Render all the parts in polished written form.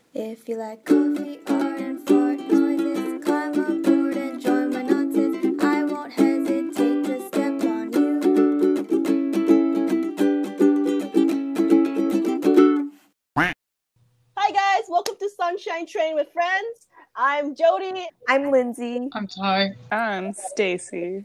If you like coffee, art, and fart noises, climb aboard and join my nonsense. I won't hesitate to step on you. Hi guys, welcome to Sunshine Train with Friends. I'm Jody. I'm Lindsay. I'm Ty. I'm Stacy.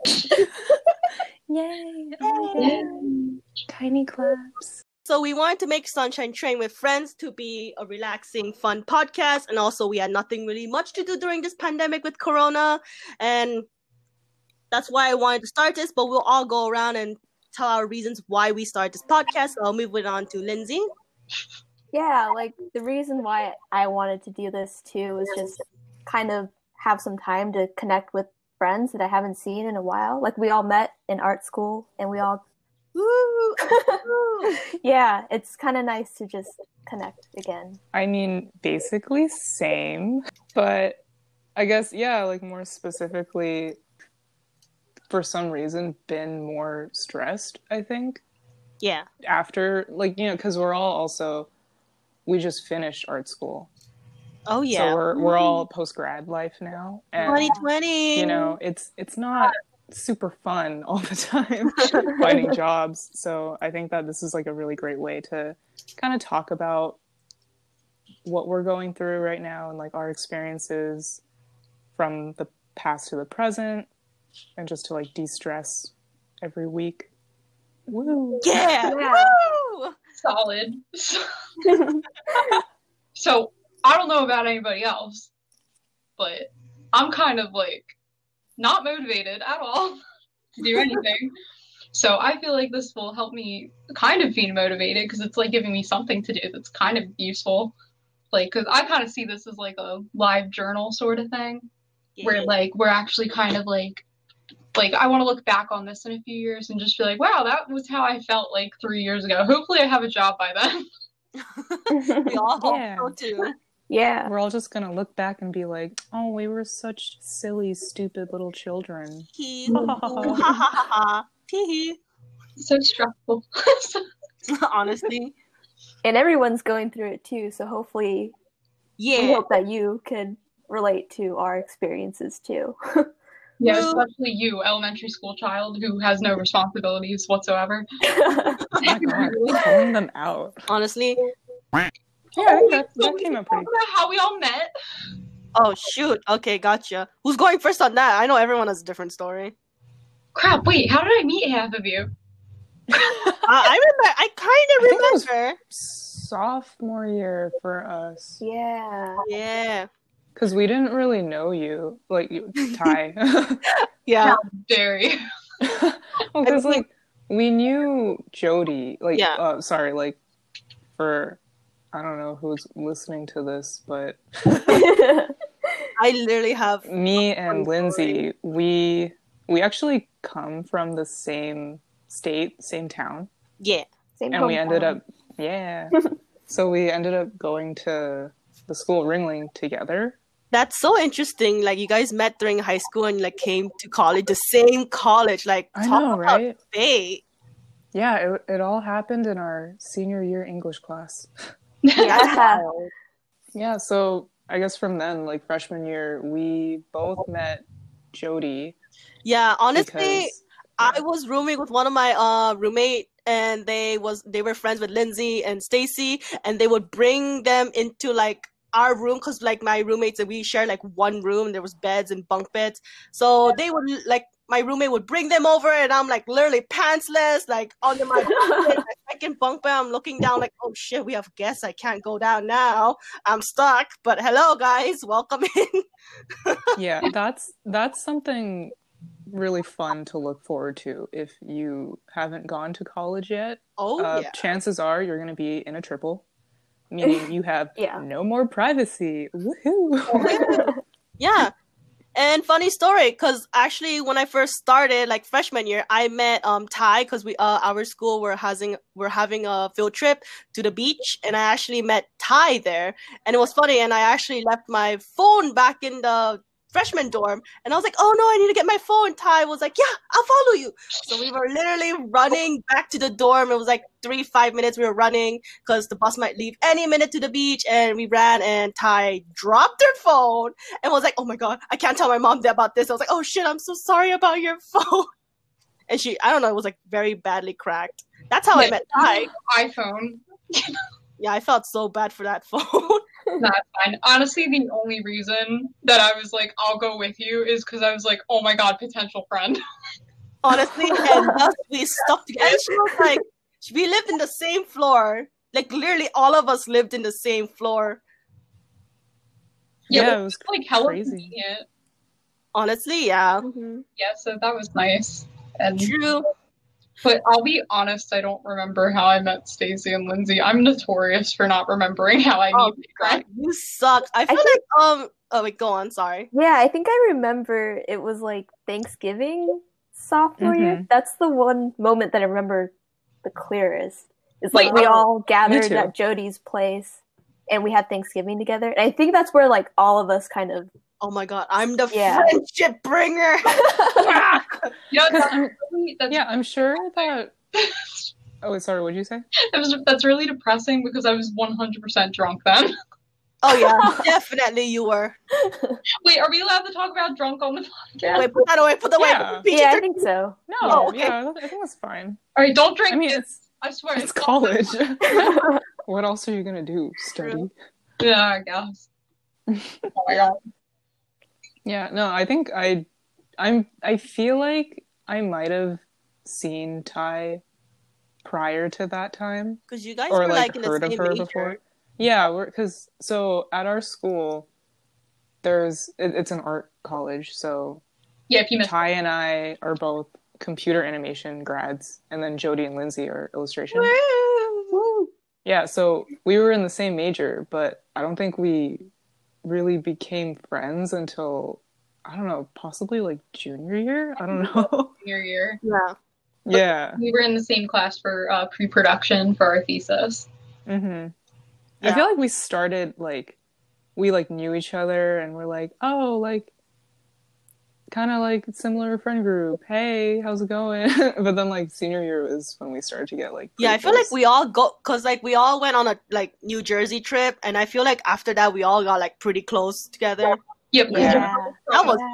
Yay! Oh my god! Tiny claps. So we wanted to make Sunshine Train with Friends to be a relaxing, fun podcast, and also we had nothing really much to do during this pandemic with Corona, and that's why I wanted to start this. But we'll all go around and tell our reasons why we started this podcast. So I'll move it on to Lindsay. Yeah, like the reason why I wanted to do this too was just kind of have some time to connect with friends that I haven't seen in a while. Like we all met in art school and we all Woo! yeah, it's kind of nice to just connect again. I mean, basically same, but I guess, yeah, like more specifically, for some reason, been more stressed, I think. Yeah. After, like, you know, because we just finished art school. Oh yeah. So we're all post-grad life now. And, 2020. you know, it's not super fun all the time finding jobs. So I think that this is like a really great way to kind of talk about what we're going through right now and like our experiences from the past to the present and just to like de-stress every week. Woo! Yeah. Yeah. Woo! Solid. So, I don't know about anybody else, but I'm kind of like not motivated at all to do anything. So I feel like this will help me kind of be motivated because it's like giving me something to do that's kind of useful. Like, because I kind of see this as like a live journal sort of thing where like we're actually kind of like I want to look back on this in a few years and just be like, wow, that was how I felt like 3 years ago. Hopefully I have a job by then. We all hope Yeah. so too. Yeah. We're all just gonna look back and be like, oh, we were such silly, stupid little children. Hee hoo ha ha ha ha. Hee So stressful. hee. Honestly. And everyone's going through it too, so hopefully we Yeah. hope that you could relate to our experiences too. Yeah, especially you, elementary school child who has no responsibilities whatsoever. Oh my god, calling them out. Honestly. Yeah, I think that came out pretty. Talk about how we all met. Oh shoot. Okay, gotcha. Who's going first on that? I know everyone has a different story. Crap, wait, how did I meet half of you? I remember. I I kind think it was of remember. sophomore year for us. Yeah. Yeah. Because we didn't really know you, like Ty. Yeah. How dare you? Well, because like we knew Jody. Like, Yeah. sorry, like for I don't know who's listening to this, but I literally have. me and Lindsay, we actually come from the same state, same town, Yeah. Same and we ended hometown. up, yeah. So we ended up going to the school Ringling together. That's so interesting. Like you guys met during high school and like came to college, the same college. Like I talk know, about right? fate. Yeah, it all happened in our senior year English class. Yeah. Yeah, so I guess from then, like freshman year, we both met Jody. Yeah. Honestly, Because I was rooming with one of my roommate, and they were friends with Lindsay and Stacy, and they would bring them into like our room because like my roommates and we shared like one room. There was beds and bunk beds, so they would like my roommate would bring them over, and I'm like literally pantsless, like under my bunk bed, my second bunk bed. I'm looking down like, oh shit, we have guests. I can't go down now. I'm stuck. But hello guys, welcome in. yeah, that's something really fun to look forward to if you haven't gone to college yet. Oh yeah. Chances are you're going to be in a triple, meaning you have Yeah. no more privacy. Woohoo! Yeah. And funny story, because actually when I first started, like freshman year, I met Ty because we our school we're having a field trip to the beach, and I actually met Ty there, and it was funny. And I actually left my phone back in the freshman dorm. And I was like, oh no, I need to get my phone. Ty was like, yeah, I'll follow you. So we were literally running back to the dorm. It was like 5 minutes we were running because the bus might leave any minute to the beach. And we ran, and Ty dropped her phone and was like, oh my God, I can't tell my mom about this. I was like, oh shit, I'm so sorry about your phone. And I don't know, it was like very badly cracked. That's how I met Ty. iPhone. Yeah, I felt so bad for that phone. That's fine. Honestly, the only reason that I was like, I'll go with you is because I was like, oh my God, potential friend. Honestly, and thus we stuck together. And she was like, we lived in the same floor. Like, literally all of us lived in the same floor. Yeah, it was like hella crazy. convenient. Honestly, yeah. Yeah, so that was nice. And True. But I'll be honest, I don't remember how I met Stacey and Lindsay. I'm notorious for not remembering how I Oh, met God, you suck. I feel like, oh wait, go on, sorry. Yeah, I think I remember it was like Thanksgiving sophomore year. That's the one moment that I remember the clearest. It's like we all gathered at Jody's place and we had Thanksgiving together. And I think that's where like all of us kind of. Oh my God, I'm the friendship bringer. I'm sure that. Oh, sorry, what did you say? That's really depressing because I was 100% drunk then. Oh yeah, definitely you were. Wait, are we allowed to talk about drunk on the podcast? Wait, put that away. Put that away. Yeah, I think so. No, Oh, okay. yeah, I think that's fine. All right, don't drink. I mean, I swear, it's college. What else are you gonna do? Study? Yeah, I guess. Oh my God. Yeah, no, I think I feel like I might have seen Ty prior to that time. Because you guys or were like in the heard same of her major. before. Yeah, because so at our school, it's an art college, so yeah, if you missed Ty and I are both computer animation grads, and then Jody and Lindsay are illustration. Woo! Yeah, so we were in the same major, but I don't think we really became friends until, I don't know, possibly like junior year? I don't know. Junior year. Yeah. Yeah. We were in the same class for pre-production for our thesis. Mm-hmm. Yeah. I feel like we started, like, we, like, knew each other, and we're like, oh, like, kind of, like, similar friend group. Hey, how's it going? But then, like, senior year was when we started to get, like, Yeah, I feel close. like we all because, like, we all went on a, like, New Jersey trip, and I feel like after that we all got, like, pretty close together. Yep. Yeah. That was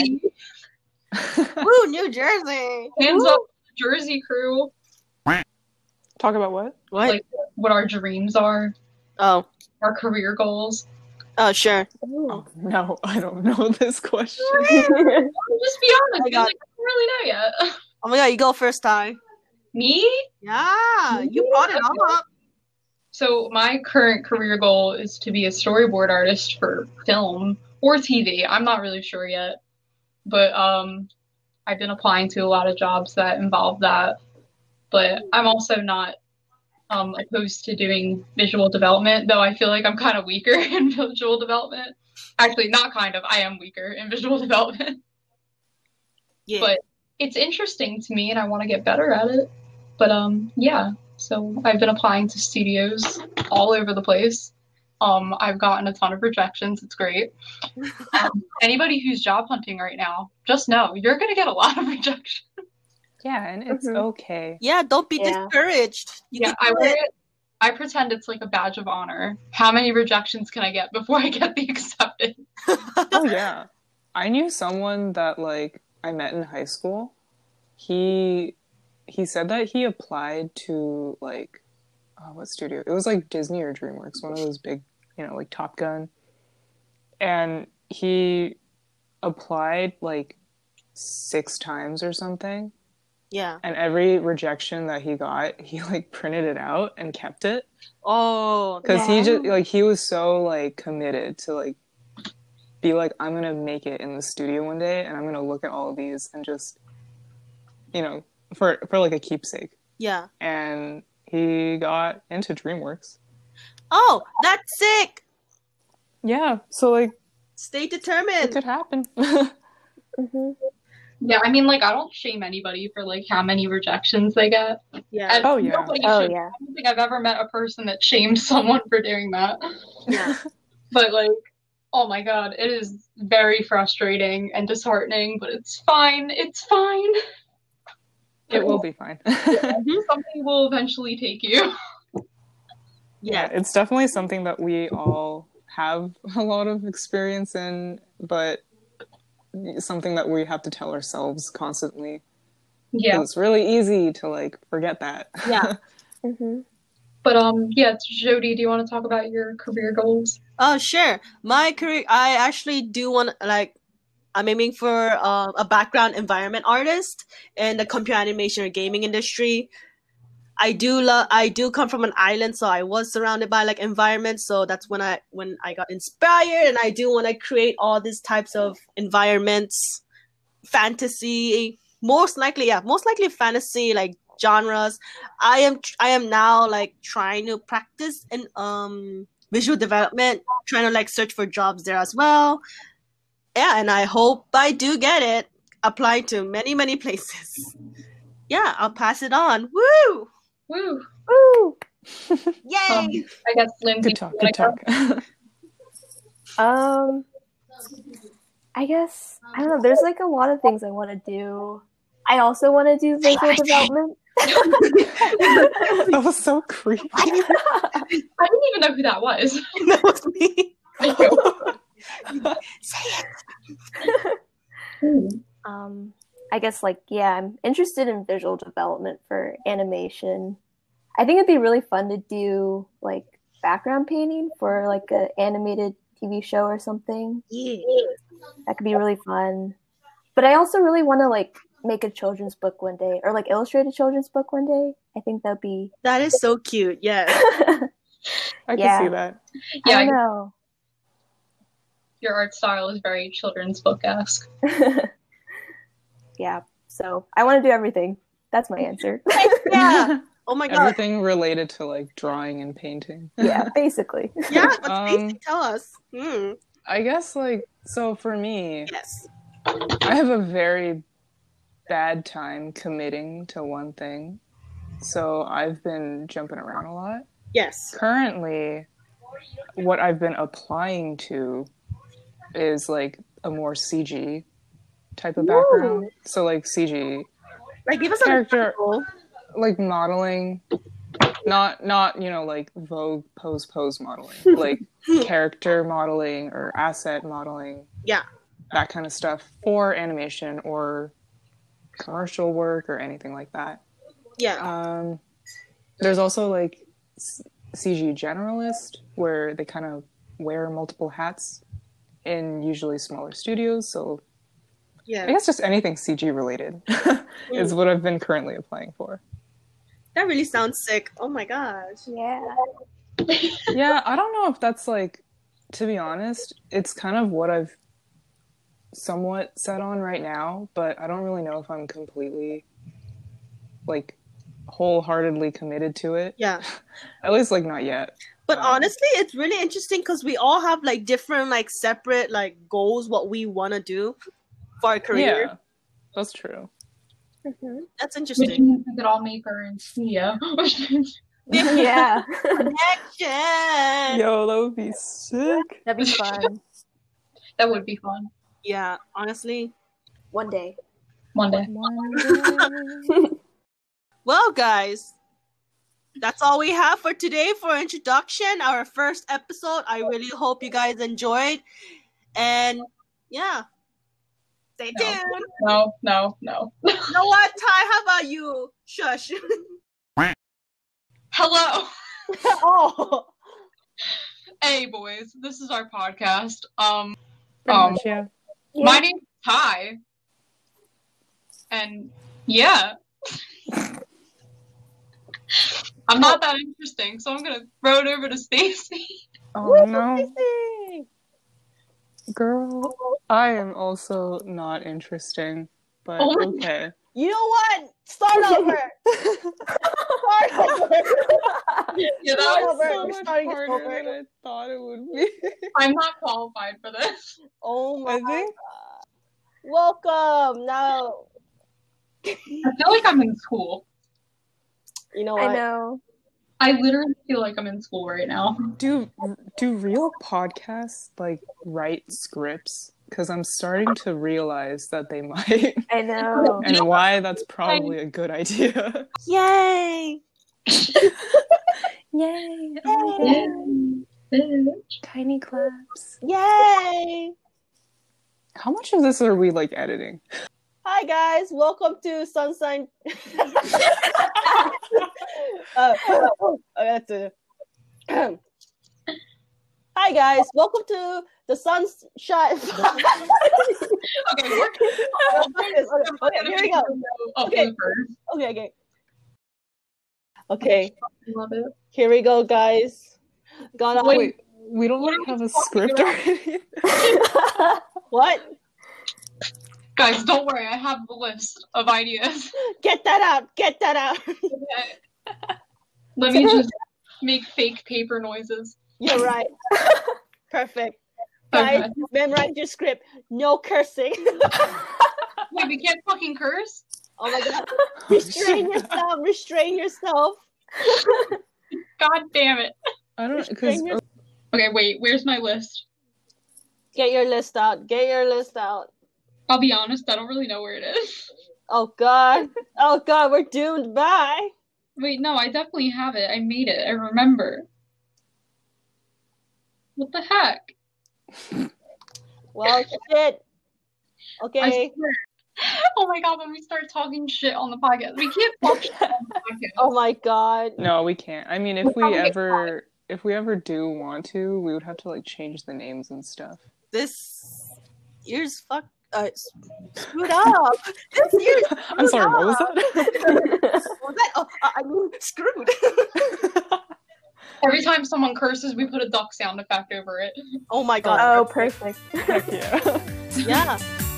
Jersey. Woo, New Jersey! Hands up, Jersey crew. Talk about what? What? Like, what our dreams are. Oh. Our career goals. Oh, sure. Oh, no, I don't know this question. Just be honest. Oh my I God. don't really know yet. Oh my God, you go first, Ty. Me? Yeah, you brought it up. So my current career goal is to be a storyboard artist for film or TV. I'm not really sure yet. But I've been applying to a lot of jobs that involve that. But I'm also not opposed to doing visual development, though I feel like I'm kind of weaker in visual development. Actually, not kind of. I am weaker in visual development. Yeah. But it's interesting to me, and I want to get better at it. But yeah. So I've been applying to studios all over the place. I've gotten a ton of rejections. It's great. Anybody who's job hunting right now, just know you're going to get a lot of rejections. Yeah, and it's okay. Yeah, don't be discouraged. I pretend it's like a badge of honor. How many rejections can I get before I get the acceptance? Oh, yeah. I knew someone that, like, I met in high school. He said that he applied to, like, what studio? It was, like, Disney or DreamWorks, one of those big, you know, like, Top Gun. And he applied, like, 6 times or something. Yeah. And every rejection that he got, he, like, printed it out and kept it. Oh. Because he just, like, he was so, like, committed to, like, be like, I'm going to make it in the studio one day, and I'm going to look at all of these and just, you know, for like, a keepsake. Yeah. And he got into DreamWorks. Oh, that's sick! Yeah, so, like, Stay it determined. could happen. Yeah, I mean, like, I don't shame anybody for, like, how many rejections they get. Yeah. And Oh, yeah. nobody Oh, should. yeah. I don't think I've ever met a person that shamed someone for doing that. Yeah. But, like, Oh my god, it is very frustrating and disheartening, but it's fine. It's fine. It will be fine. Something will eventually take you. Yeah, it's definitely something that we all have a lot of experience in, but something that we have to tell ourselves constantly. Yeah. It's really easy to like forget that. Yeah. Mm-hmm. But yeah, Jody, do you want to talk about your career goals? Oh, sure. My career, I actually do want, like, I'm aiming for a background environment artist in the computer animation or gaming industry. I do come from an island, so I was surrounded by like environments. So that's when I got inspired, and I do want to create all these types of environments, fantasy, most likely fantasy like genres. I am now like trying to practice in visual development, trying to like search for jobs there as well. Yeah, and I hope I do get it. Apply to many places. Yeah, I'll pass it on. Woo! Woo! Ooh. Yay! I guess Lindsay. Good talk. Good talk. I guess I don't know. There's like a lot of things I want to do. I also want to do visual development. That was so creepy. I didn't even know who that was. That was me. Say it. I guess like yeah, I'm interested in visual development for animation. I think it'd be really fun to do like background painting for like an animated TV show or something. Yeah. That could be really fun. But I also really want to like make a children's book one day, or like illustrate a children's book one day. I think that'd be That is so cute. Yes. I Yeah. can see that. I Yeah, don't know. your art style is very children's book-esque. Yeah. So I want to do everything. That's my answer. Yeah. Oh my god. Everything related to like drawing and painting. Yeah, basically. Yeah. What's basic? Tell us. I guess like so for me, Yes. I have a very bad time committing to one thing. So I've been jumping around a lot. Yes. Currently, what I've been applying to is like a more CG type of background. So like CG Like, give us an character, example. like modeling, not like Vogue pose modeling, like character modeling or asset modeling. Yeah. That kind of stuff for animation or commercial work or anything like that. Yeah. There's also like CG generalist, where they kind of wear multiple hats in usually smaller studios. So Yeah. I guess just anything CG related is what I've been currently applying for. That really sounds sick. Oh my gosh. Yeah. Yeah, I don't know if that's like, to be honest, it's kind of what I've somewhat set on right now, but I don't really know if I'm completely like wholeheartedly committed to it. Yeah. At least like not yet. But honestly, it's really interesting because we all have like different, like separate, like goals, what we want to do for our career. Yeah, that's true. That's Which interesting. means we could all make our own studio. Yeah. Connection. Yo, that would be sick. That'd be fun. That would be fun. Yeah. Honestly. One day. One day. Well, guys, that's all we have for today for introduction. Our first episode. I really hope you guys enjoyed. And yeah, stay No. tuned. No. You know what, Ty? How about you? Shush. Hello. Oh. Hey, boys. This is our podcast. Pretty much, yeah. My name's Ty. And yeah. I'm not that interesting, so I'm gonna throw it over to Stacy. Oh no, girl, I am also not interesting, but Oh my okay. You know what? Start over. Start over. Yeah, Start that was over. So We're much starting harder over. than I thought it would be. I'm not qualified for this. Oh my I think god. Welcome. Now, I feel like I'm in school. you know what? I know. I literally feel like I'm in school right now. Do real podcasts like write scripts? Because I'm starting to realize that they might, I know. and why that's probably a good idea. Yay! Yay! Yay! Tiny claps. Yay! How much of this are we like editing? Hi guys, welcome to Sunshine. That's it. Hi guys, welcome to the Sunshine. Okay, Okay, here we go. Okay. Okay, Love it. here we go, guys. Gonna Wait, we don't like have a script or anything. what? Guys, don't worry, I have the list of ideas. Get that out! Get that out! Okay. Let me just make fake paper noises. You're right. Perfect. Okay. Guys, memorize your script. No cursing. Wait, we can't fucking curse? Oh my god. Restrain yourself. Restrain yourself. God damn it. I don't because Restrain yourself. Okay, wait, where's my list? Get your list out. Get your list out. I'll be honest, I don't really know where it is. Oh god. Oh god, we're doomed. Bye. Wait, no, I definitely have it. I made it. I remember. What the heck? Well, shit. I Okay. swear. Oh my god, when we start talking shit on the podcast, we can't talk shit on the podcast. Oh my god. no, we can't. I mean, if we probably ever do want to, we would have to like change the names and stuff. This year's screwed up. This year's I'm sorry, what was up. that? Was that? Oh, I mean, screwed. Every time someone curses, we put a duck sound effect over it. Oh my god. Oh, perfect. Heck yeah. Yeah.